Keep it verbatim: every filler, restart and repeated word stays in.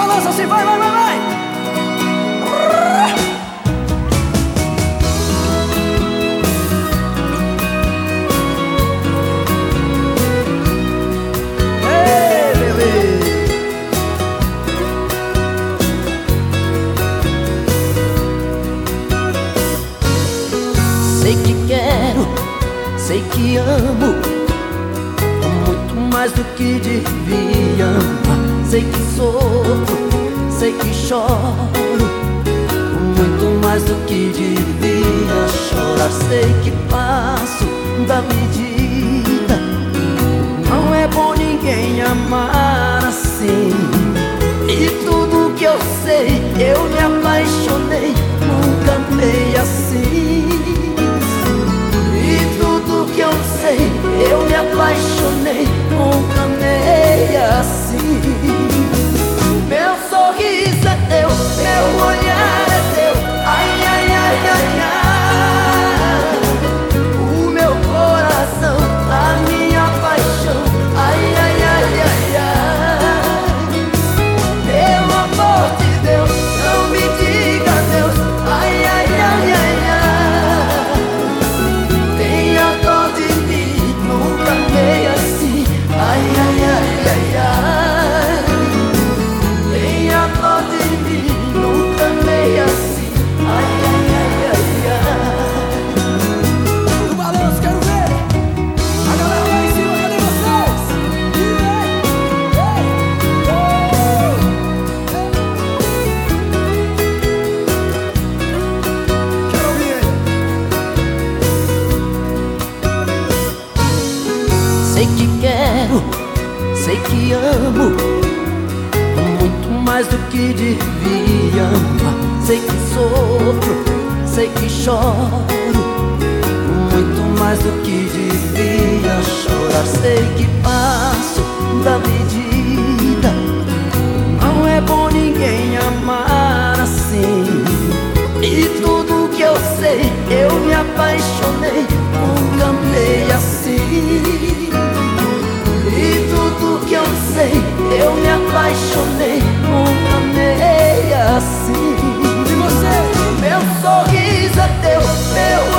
balança assim, vai, vai, vai, vai. Ei, bebê. Sei que quero, sei que amo muito mais do que devia amar. Sei que sofro, sei que choro muito mais do que devia chorar. Sei que passo da medida, não é bom ninguém amar assim. E tudo que eu sei, eu me apaixonei, nunca amei assim. E tudo que eu sei, eu me apaixonei, nunca amei assim. Meu sorriso é teu, meu olhar é teu, ai, ai, ai, ai, ai. O meu coração, a minha paixão, ai, ai, ai, ai, ai. Pelo amor de Deus, não me diga Deus, ai, ai, ai, ai, ai. Tenha dó de mim, nunca amei assim, ai, ai, ai, ai, ai. Sei que quero, sei que amo muito mais do que devia amar. Sei que sofro, sei que choro muito mais do que devia chorar. Sei que passo da medida, não é bom ninguém amar assim. E tudo que eu sei, eu me apaixonei, nunca amei assim. E tudo que eu sei, eu me apaixonei, nunca amei assim. E você? Meu sorriso é teu, meu